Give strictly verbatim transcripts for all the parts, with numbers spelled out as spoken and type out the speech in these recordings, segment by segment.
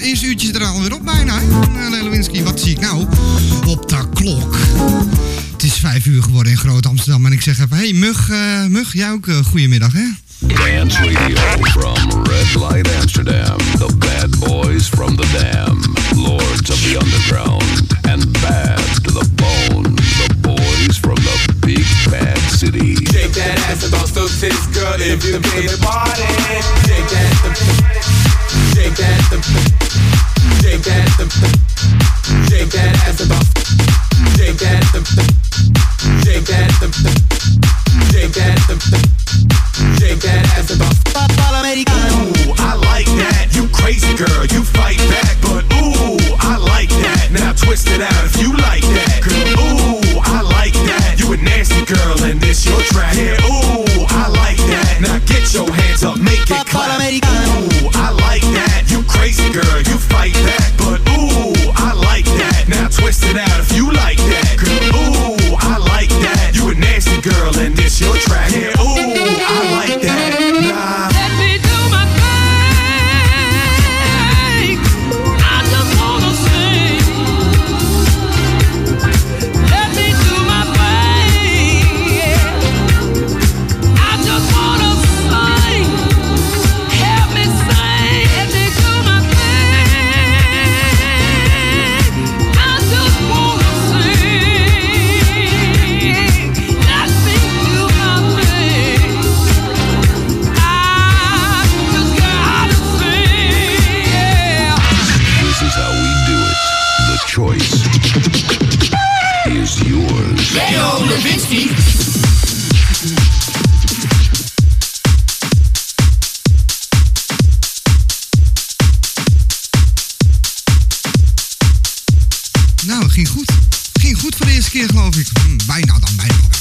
eerste uurtje zit er alweer op bijna. Uh, Lelewinski, wat zie ik nou? Op de klok. Het is vijf uur geworden in Groot Amsterdam. En ik zeg even, hey Mug, uh, Mug, jij ook uh, goedemiddag, hè? Dance Radio from Red Light Amsterdam. The bad boys from the dam. Lords of the underground. And bad to the bone. The boys from the big bad city. Shake that ass and bounce those titties, girl, if you came to party. Shake that, shake that, shake that, shake that ass and bounce. Shake that, shake that, shake that, shake that ass and bounce. Ooh, I like that. You crazy girl, you fight back, but ooh, I like that. Now twist it out if you like that. Girl, ooh, I like that. You a nasty girl and this your track. Yeah, ooh, I like that. Now get your hands up, make it clap. Ooh, I like that. You crazy girl, you fight back, but ooh, I like that. Now twist it out if you like that. Girl, ooh, I like that. You a nasty girl and this your track. Yeah, ooh, I like that. Nah. Let me do my thing. I just wanna sing. Let me do my thing. I just wanna sing. Help me sing. Let me do my thing. I just wanna sing. Let me do my thing. I just gotta sing. Yeah. This is how we do it. The choice is yours. Leo Levinsky. Nou, het ging goed. Het ging goed voor de eerste keer, geloof ik. Hm, bijna dan, bijna wel.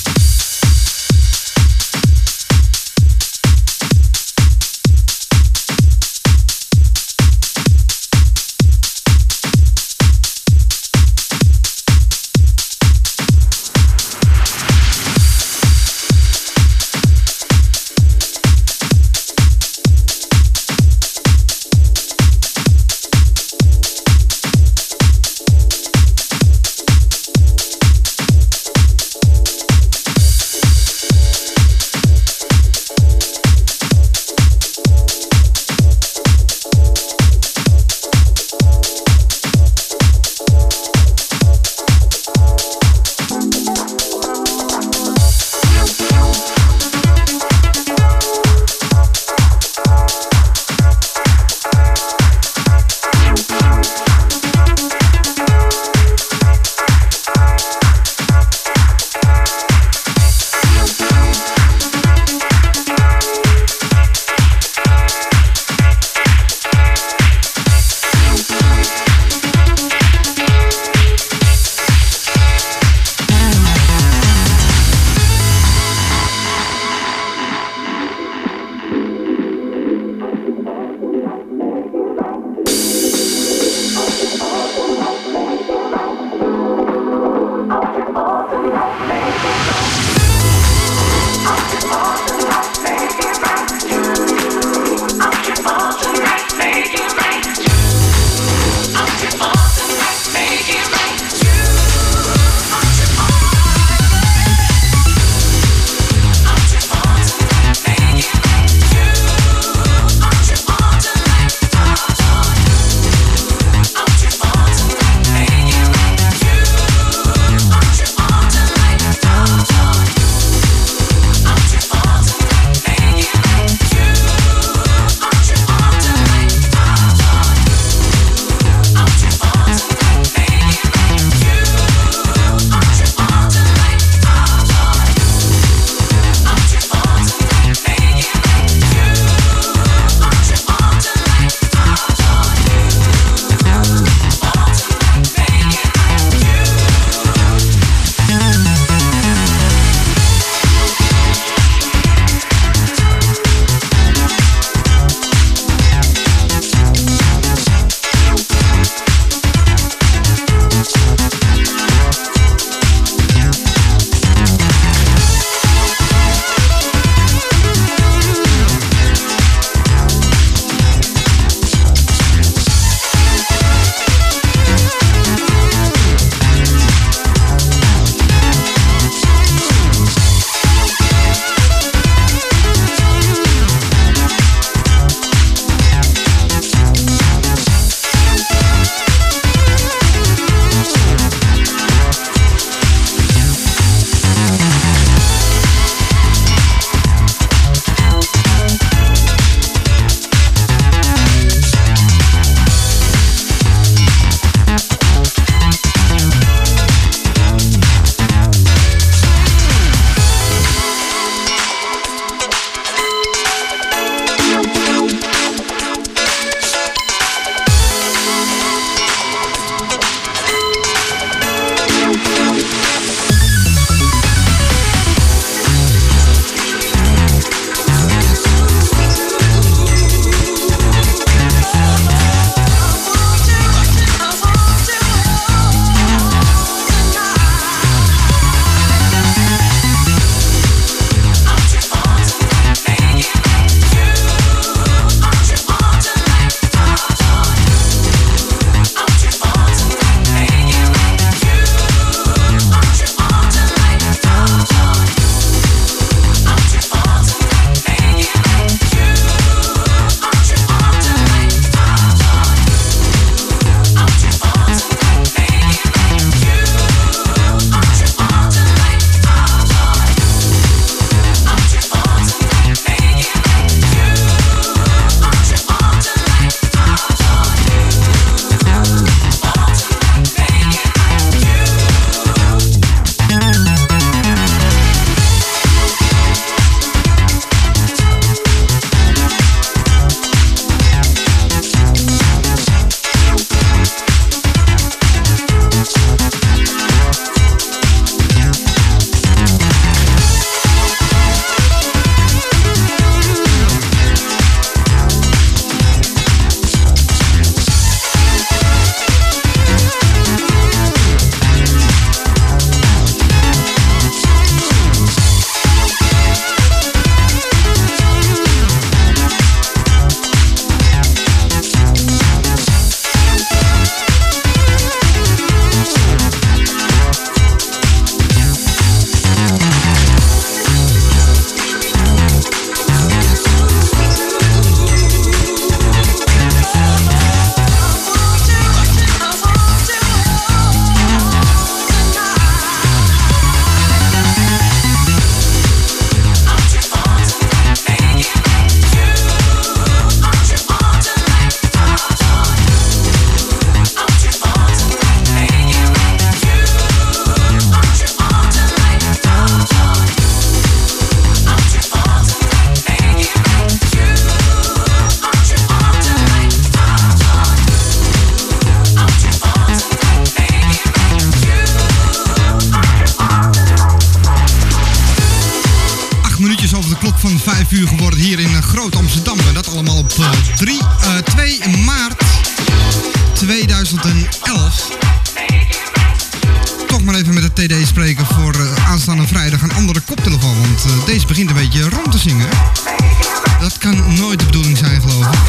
begint een beetje rond te zingen. Dat kan nooit de bedoeling zijn, geloof ik.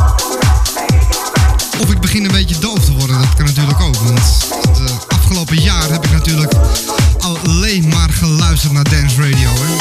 Of ik begin een beetje doof te worden, dat kan natuurlijk ook. Want het afgelopen jaar heb ik natuurlijk alleen maar geluisterd naar Dance Radio. Hè.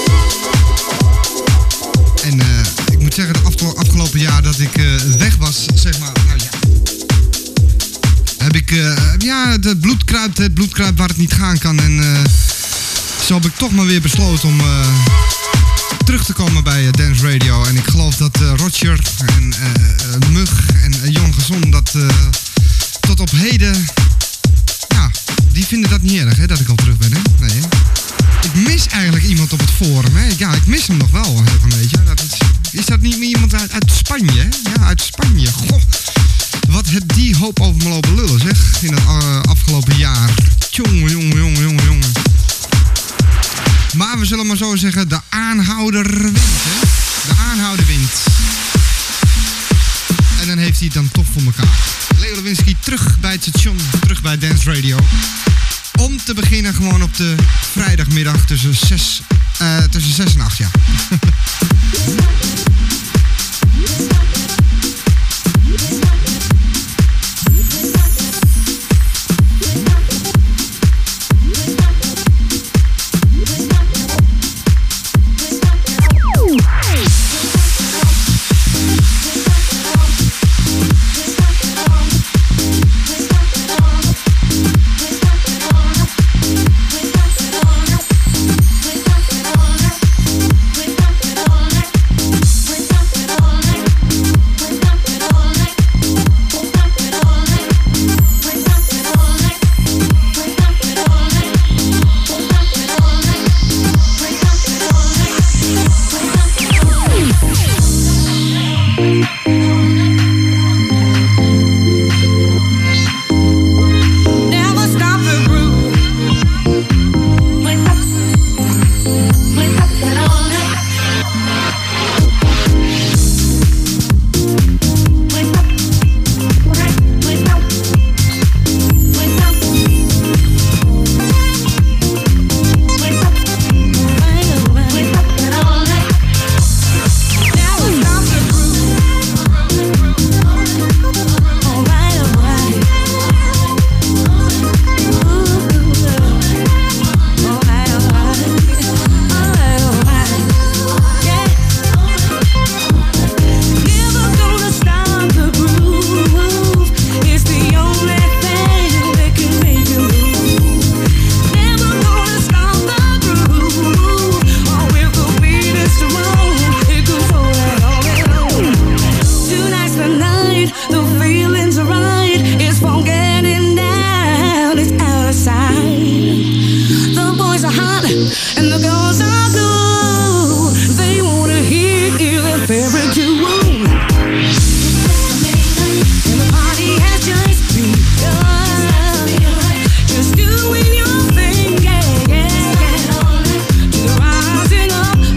En uh, ik moet zeggen, het afge- afgelopen jaar dat ik uh, weg was, zeg maar, nou ja. Heb ik, uh, ja, het bloed kruipt, het bloed kruipt waar het niet gaan kan. En uh, zo heb ik toch maar weer besloten om uh, terug te komen bij uh, Dance Radio. En ik geloof dat uh, Roger en uh, Mug en uh, Jon Gezond dat uh, tot op heden, ja, die vinden dat niet erg, hè, dat ik al terug ben, hè. Nee, hè? Ik mis eigenlijk iemand op het forum, hè. Ja, ik mis hem nog wel een beetje. Dat is, is dat niet meer iemand uit, uit Spanje, hè? Ja, uit Spanje. Goh. Wat heb die hoop over me lopen lullen, zeg, in het uh, afgelopen jaar. Tjonge, jonge, jonge, jonge, jonge. Maar we zullen maar zo zeggen, de aanhouder wint, hè. De aanhouder wint. En dan heeft hij het dan toch voor elkaar. Leo Lewinsky terug bij het station, terug bij Dance Radio. Om te beginnen gewoon op de vrijdagmiddag tussen zes, uh, tussen zes en acht, ja.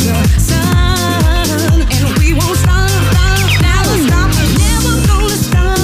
Stop.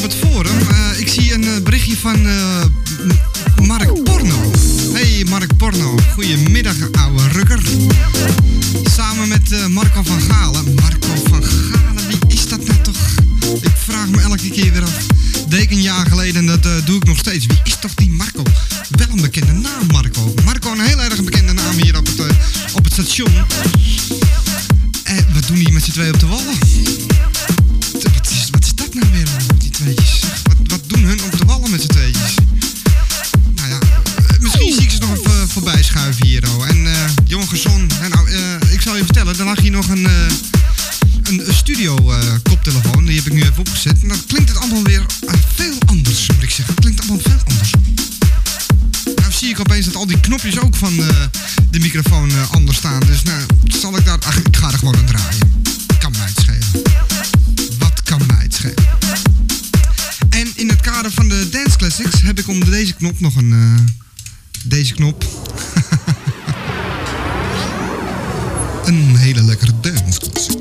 het forum. Uh, ik zie een uh, berichtje van uh, Mark Porno. Hey Mark Porno, goedemiddag ouwe rukker. Samen met uh, Marco van Galen. Marco van Galen, wie is dat nou toch? Ik vraag me elke keer weer af. Deed ik een jaar geleden en dat uh, doe ik nog steeds. Wie is toch die Marco? Wel een bekende naam, Marco. Marco, een heel erg bekende naam hier op het, uh, op het station. En uh, wat doen die met z'n tweeën op de wallen? Wat is, wat is dat nou weer, die tweetjes? Wat, wat doen hun op de wallen met z'n tweetjes? Nou ja, uh, misschien zie ik ze nog even uh, voorbij schuiven hier. Oh. En uh, jong gezond. En nou, uh, ik zal je vertellen, er lag hier nog een... Uh, Een studio uh, koptelefoon, die heb ik nu even opgezet. En dan klinkt het allemaal weer uh, veel anders, moet ik zeggen. Het klinkt allemaal veel anders. Nou zie ik opeens dat al die knopjes ook van uh, de microfoon uh, anders staan. Dus nou, zal ik daar... Ach, ik ga er gewoon aan draaien. Kan mij het schelen. Wat kan mij het schelen? En in het kader van de Dance Classics heb ik onder deze knop nog een... Uh, deze knop. Een hele lekkere Dance Classic.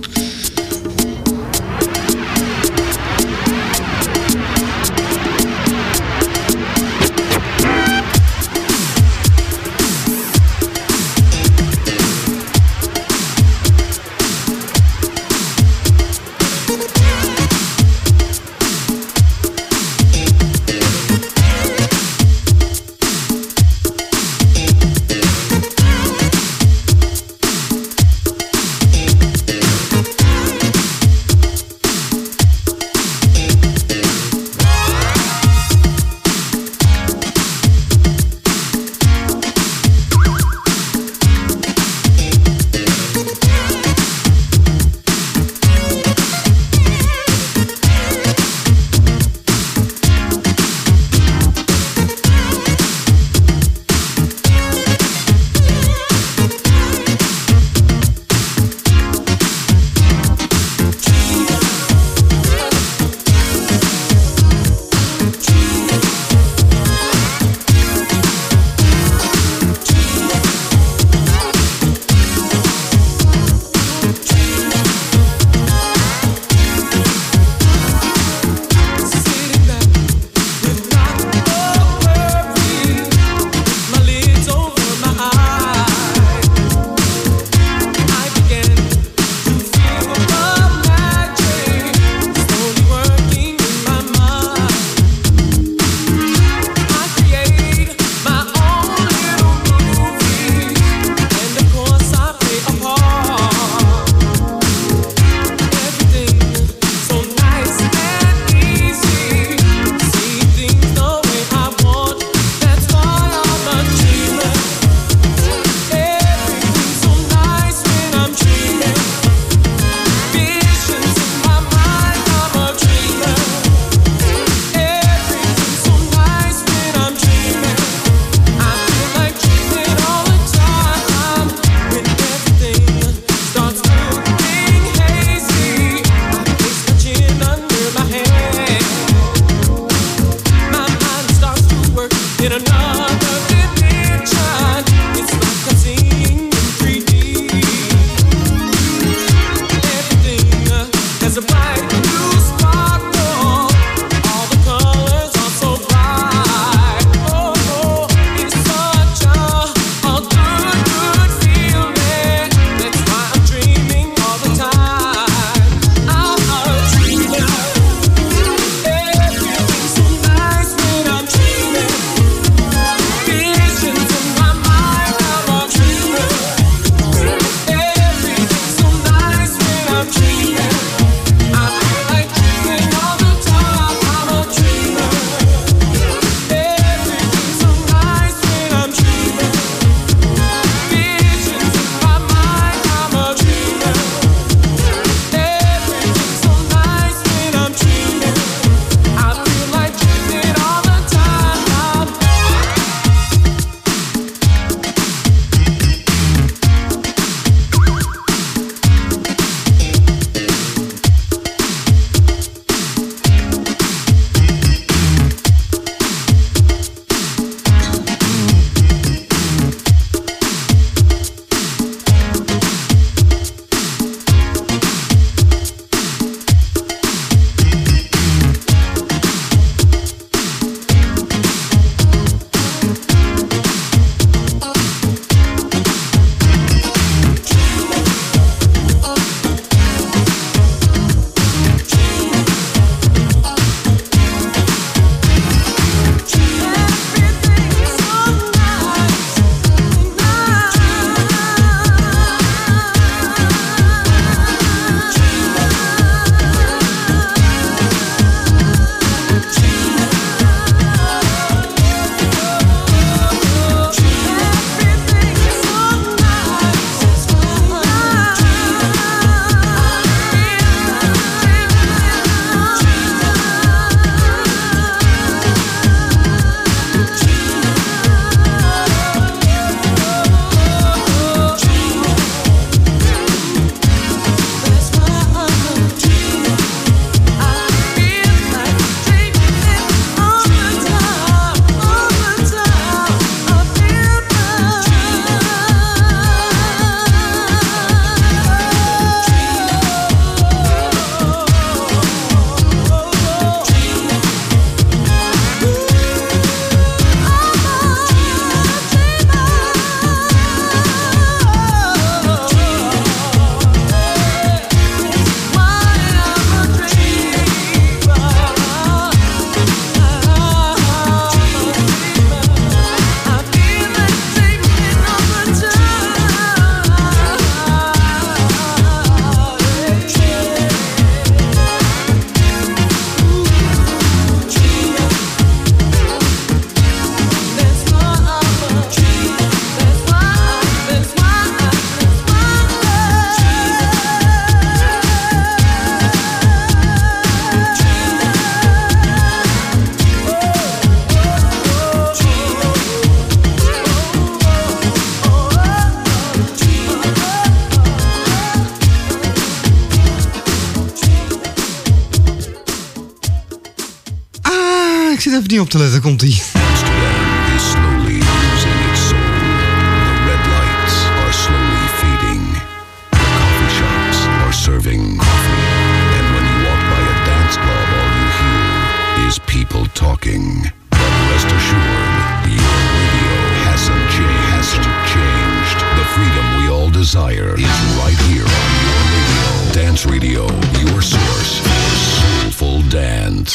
ik zit even niet op te letten, komt-ie. Amsterdam is slowly losing its soul. The red lights are slowly fading. The coffee shops are serving coffee. And when you walk by a dance club, all you hear is people talking. But rest assured, your radio hasn't changed. Hasn't changed. The freedom we all desire is right here on your radio. Dance Radio, your source for soulful dance.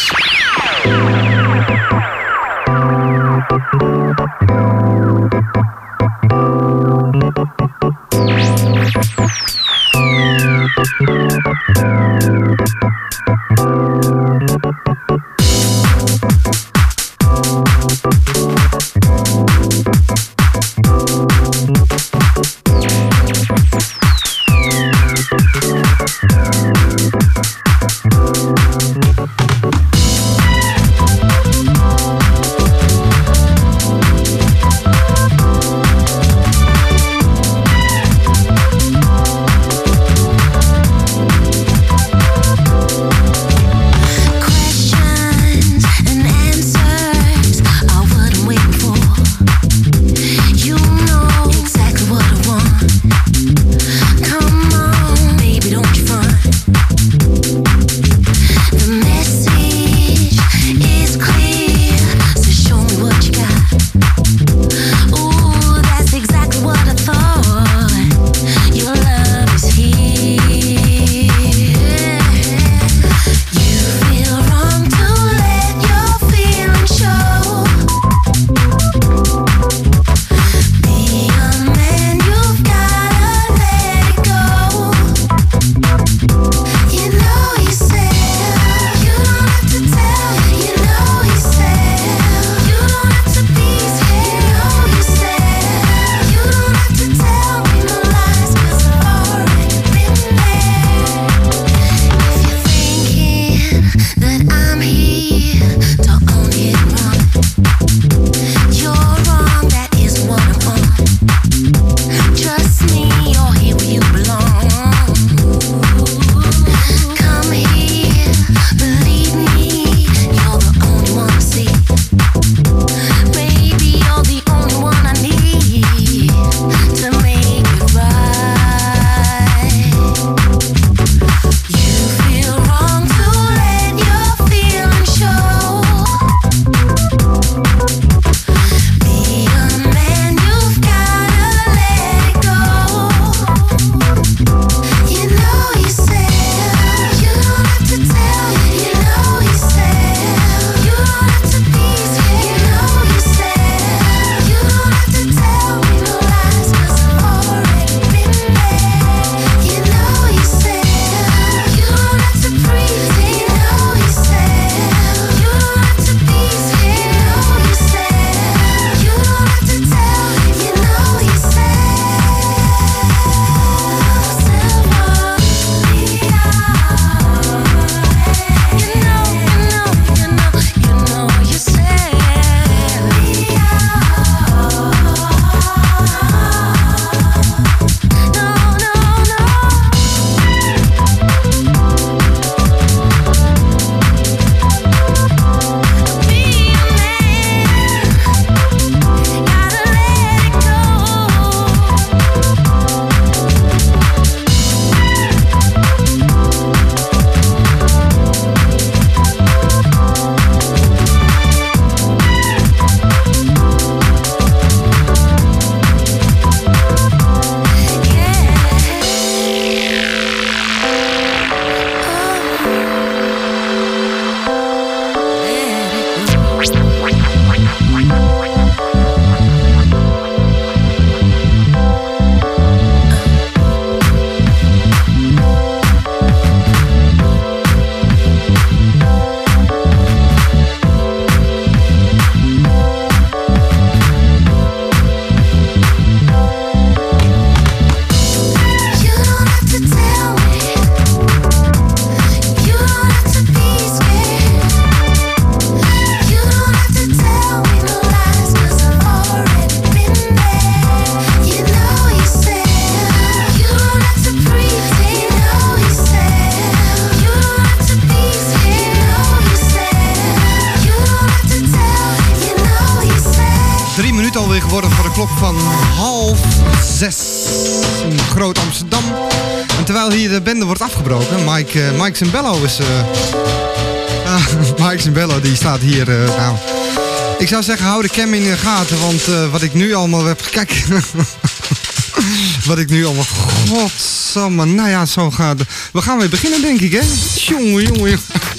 alweer geworden voor de klok van half zes in Groot Amsterdam. En terwijl hier de bende wordt afgebroken, Mike, uh, Mike Zimbello is... Uh, uh, Mike Zimbello die staat hier, uh, nou... Ik zou zeggen, hou de cam in de gaten, want uh, wat ik nu allemaal heb... Kijk, wat ik nu allemaal... Godsamme, nou ja, zo gaat het. We gaan weer beginnen, denk ik, hè? Jongen, jongen, jongen.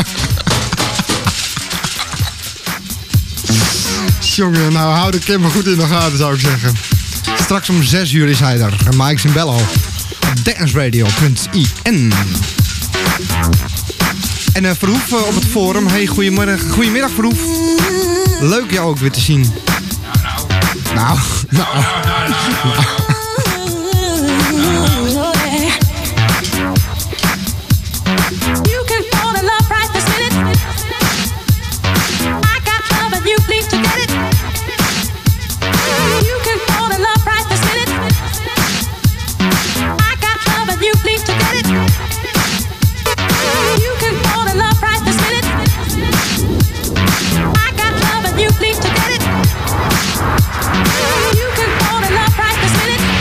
Jongen, nou hou de cam maar goed in de gaten, zou ik zeggen. Straks om zes uur is hij er. Mike Zimbello. Op danceradio punt i n. En uh, Verhoef uh, op het forum. Hey, goedemiddag, goedemiddag Verhoef. Leuk jou ook weer te zien. Nou, nou. nou. nou. You can fall in love right this minute.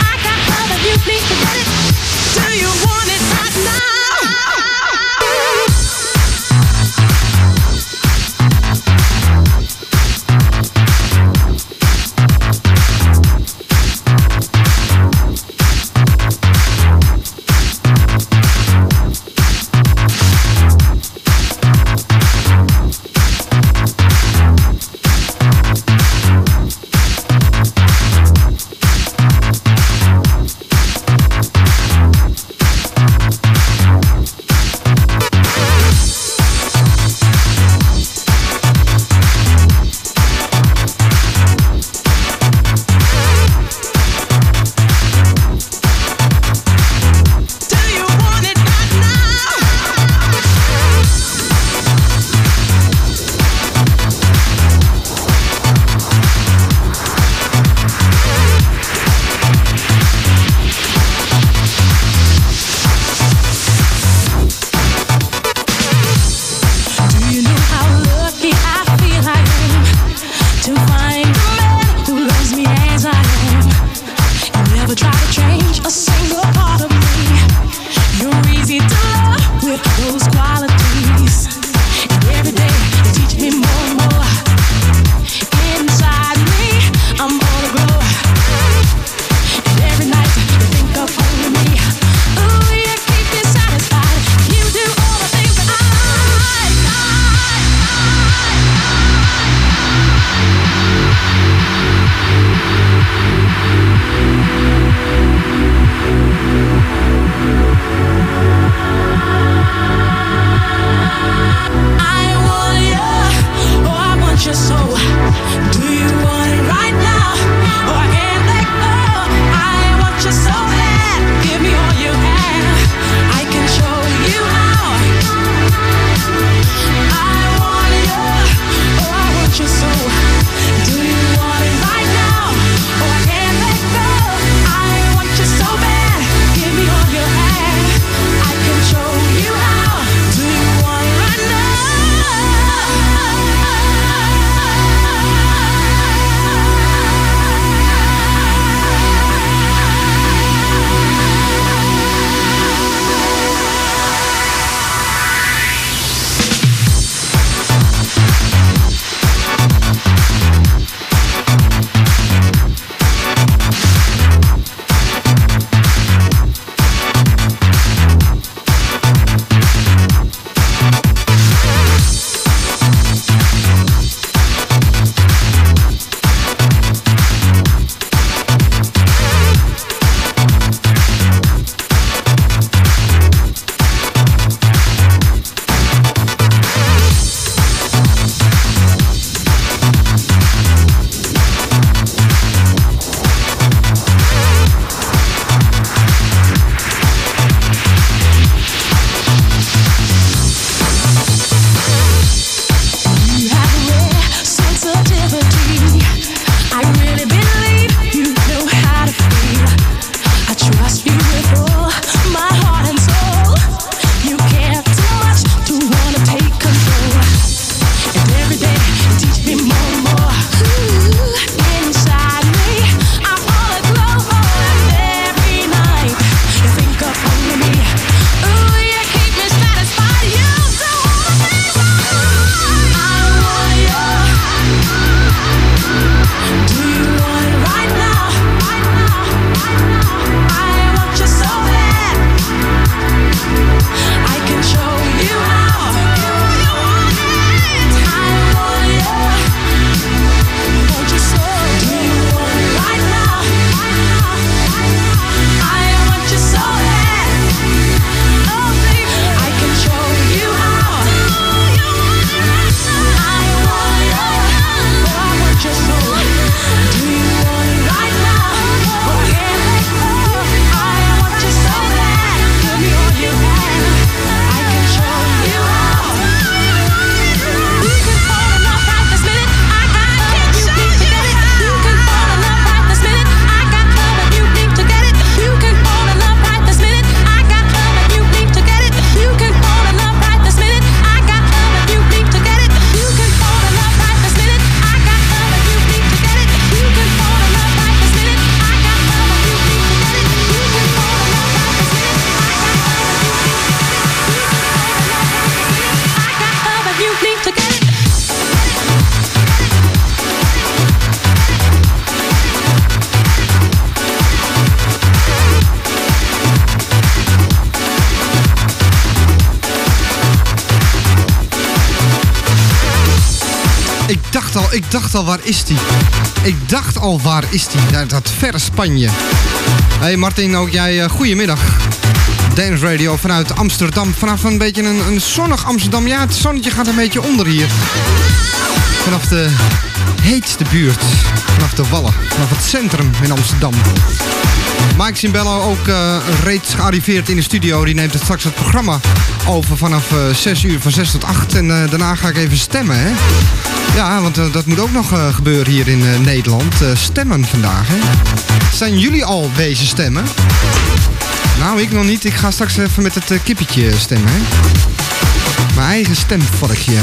ik dacht al, ik dacht al, waar is die? Ik dacht al, waar is die? Dat, dat verre Spanje. Hé hey Martin, ook jij, uh, goedemiddag. Dance Radio vanuit Amsterdam. Vanaf een beetje een, een zonnig Amsterdam. Ja, het zonnetje gaat een beetje onder hier. Vanaf de heetste buurt. Vanaf de Wallen. Vanaf het centrum in Amsterdam. Mike Simbello ook uh, reeds gearriveerd in de studio. Die neemt het straks het programma over vanaf uh, zes uur, van zes tot acht. En uh, daarna ga ik even stemmen, hè. Ja, want uh, dat moet ook nog uh, gebeuren hier in uh, Nederland. Uh, stemmen vandaag, hè. Zijn jullie al wezen stemmen? Nou, ik nog niet. Ik ga straks even met het uh, kippetje stemmen, hè. Mijn eigen stemvorkje.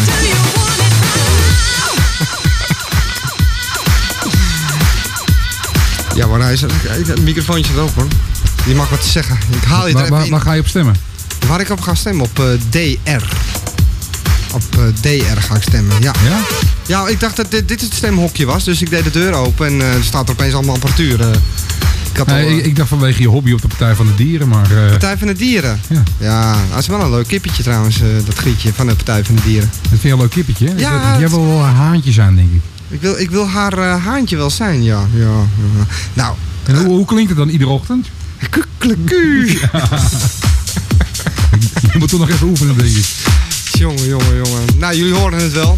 Ja, maar hij is, het microfoontje erop, hoor. Je mag wat zeggen. Ik haal je er waar, even waar, in. waar ga je op stemmen? Waar ik op ga stemmen? Op uh, D R. Op uh, D R ga ik stemmen, ja. Ja? Ja, ik dacht dat dit, dit het stemhokje was, dus ik deed de deur open en uh, er staat er opeens allemaal apparatuur. Uh, ik, had Nee, al, uh, ik, ik dacht vanwege je hobby op de Partij van de Dieren, maar... Uh, Partij van de Dieren. Ja. Ja, dat is wel een leuk kippetje trouwens, uh, dat grietje van de Partij van de Dieren. dat vind je een leuk kippetje, hè? Ja, Dat- het- Jij wil wel haantjes aan, denk ik. Ik wil, ik wil haar uh, haantje wel zijn, ja. ja, ja. Nou, En hoe, hoe klinkt het dan iedere ochtend? kukkeleku. Je moet toch nog even oefenen, denk ik. Jongen, jongen, jongen. Nou, jullie horen het wel.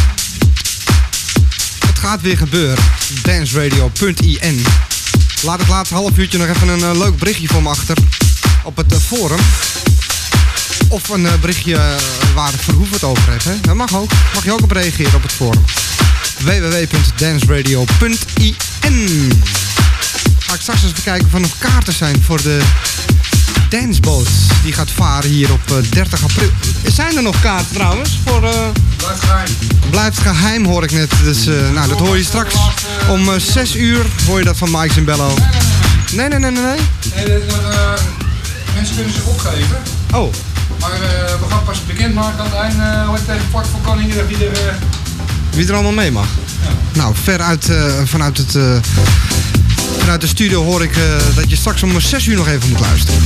Het gaat weer gebeuren. danceradio punt i n. Laat het laatste half uurtje nog even een uh, leuk berichtje voor me achter. Op het uh, forum. Of een uh, berichtje uh, waar Verhoef het over heeft. Hè? Dat mag ook. Mag je ook op reageren op het forum. w w w punt danceradio punt i n. Ga ik straks eens even kijken of er nog kaarten zijn voor de danceboot. Die gaat varen hier op uh, dertig april. Zijn er nog kaarten trouwens? Voor, uh... Blijf geheim. Blijft geheim, hoor ik net. Dus uh, nou, dat hoor je straks. Om uh, zes uur hoor je dat van Mike Zimbello. Nee, nee, nee, nee, nee. Nee, dat, dat, uh, mensen kunnen zich opgeven. Oh, Maar uh, we gaan pas bekendmaken aan het einde, uh, hoe het tegen kwart voor koningen, wie er... Uh... wie er allemaal mee mag. Ja. Nou, veruit uh, vanuit, het, uh, vanuit de studio hoor ik uh, dat je straks om zes uur nog even moet luisteren.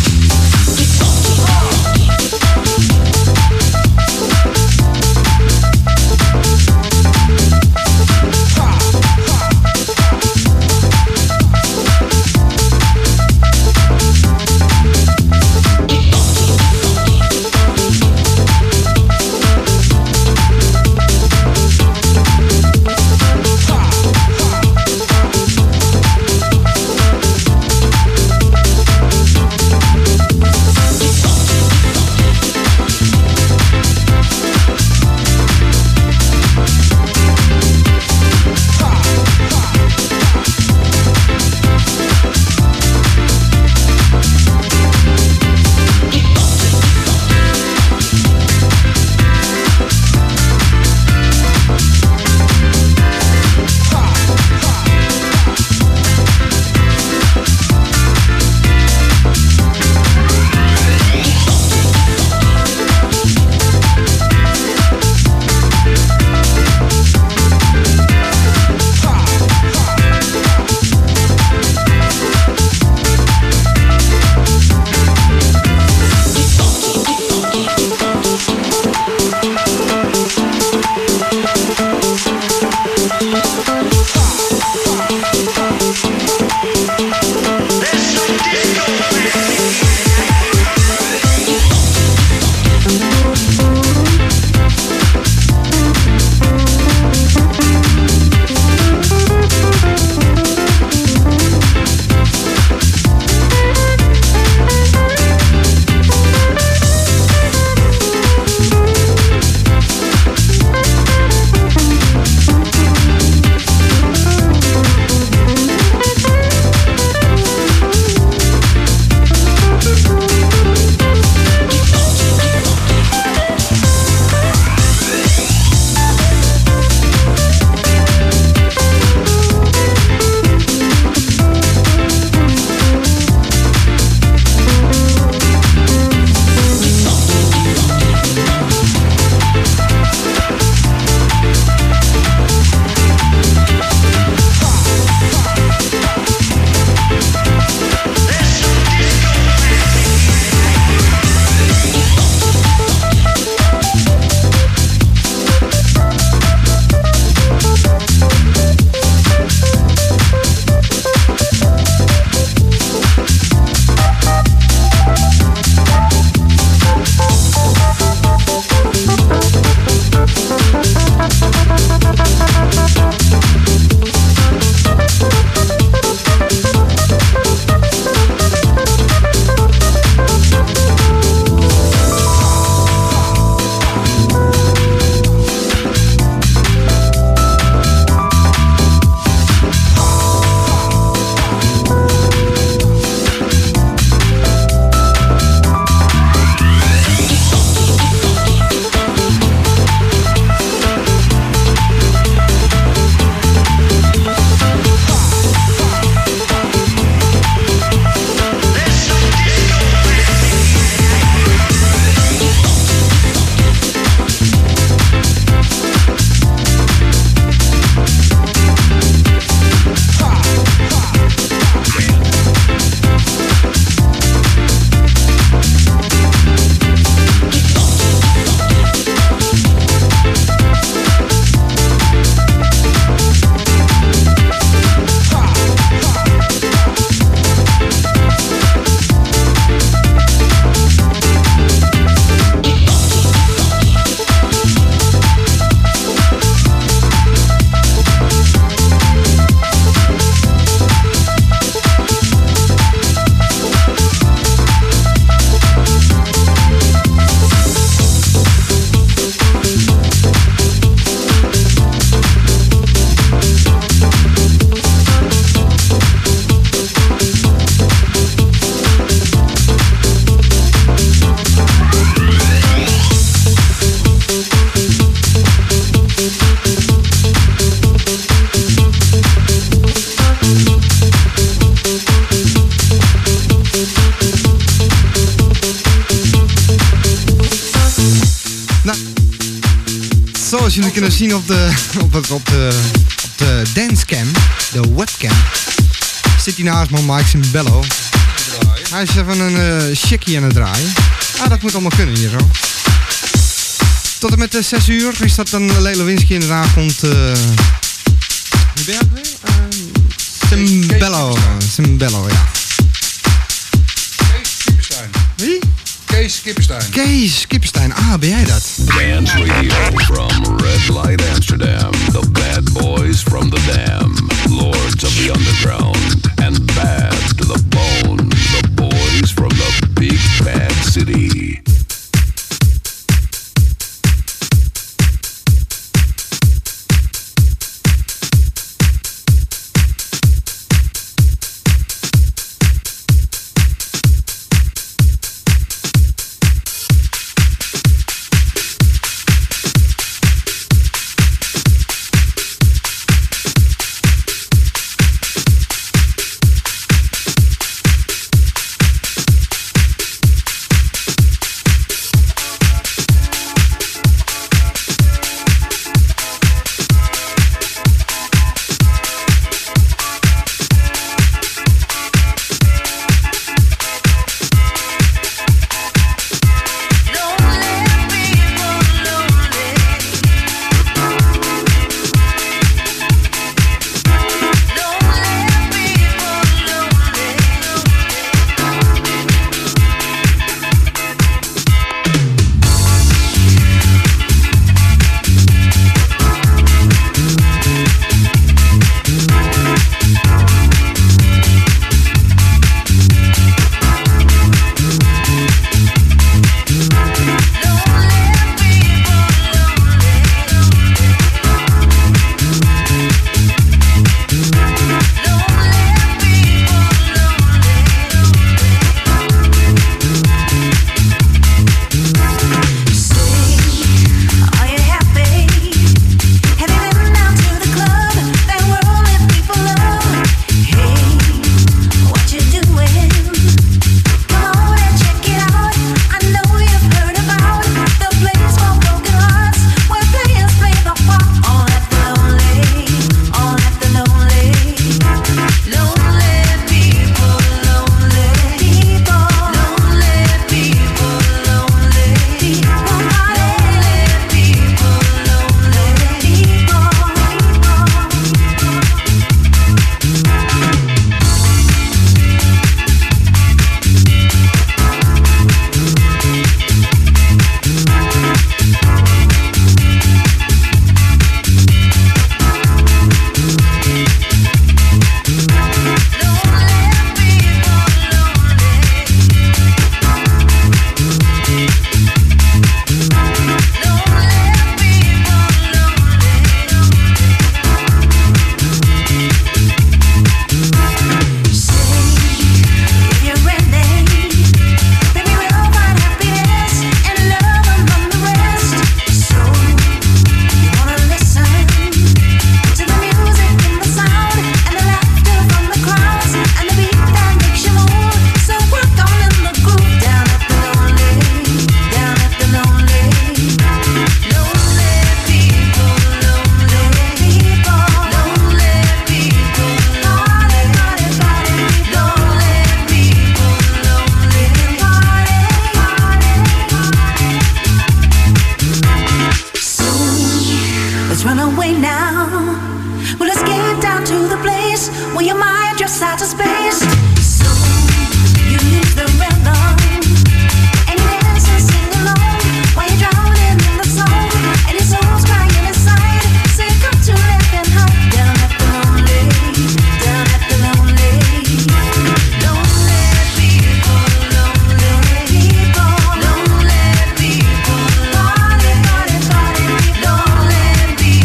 jullie kunnen zien op de, op het, op de, op de dancecam, de webcam, zit hij naast me, Mike Simbello. Hij is even een uh, chickie aan het draaien. Ah, dat moet allemaal kunnen hier zo. Tot en met uh, zes uur is dat dan Lelo Winsky in de avond. Uh, wie ben je ook weer? Uh, Simbello. Simbello, ja. Kees Kippenstein. Wie? Kees Kippenstein. Kees Kippenstein. Ah, ben jij dat? Dance Radio from Red Light Amsterdam. The bad boys from the Dam. Lords of the Underground. And bad to the bone. The boys from the big bad city.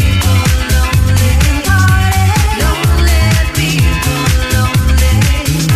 Lonely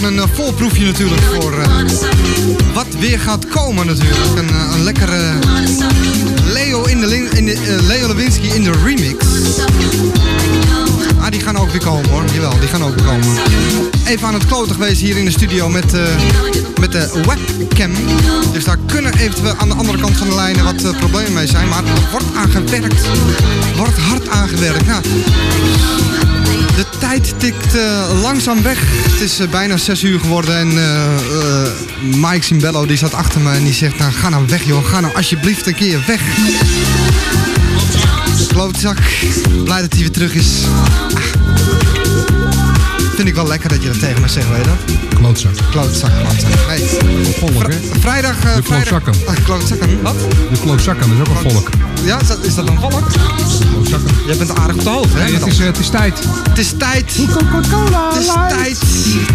een uh, volproefje natuurlijk voor uh, wat weer gaat komen natuurlijk. Een, uh, een lekkere Leo, in de lin- in de, uh, Leo Lewinsky in de remix. Ah, die gaan ook weer komen hoor. Jawel, die gaan ook weer komen. Even aan het kloten geweest hier in de studio met, uh, met de webcam. Dus daar kunnen eventueel aan de andere kant van de lijnen wat uh, problemen mee zijn. Maar er wordt aan gewerkt. Er wordt hard aangewerkt. Nou, de tijd tikt uh, langzaam weg. Het is uh, bijna zes uur geworden en uh, uh, Mike Simbello die zat achter me en die zegt, nou ga nou weg joh, ga nou alsjeblieft een keer weg. Klootzak, blij dat hij weer terug is. Ah. Vind ik wel lekker dat je dat tegen me zegt, weet je dat? Klootzak. Klootzak, klootzak. Nee. Volk, hè? Vrijdag... Uh, De vrijdag... klootzakken. Ah, klootzakken, wat? De klootzakken, dat is ook een volk. Ja, is dat, is dat een volk? Klootzakken. Jij bent aardig op de hoogte, hè? Nee, het is, uh, het is tijd. Het is tijd. Coca-Cola. Het is tijd.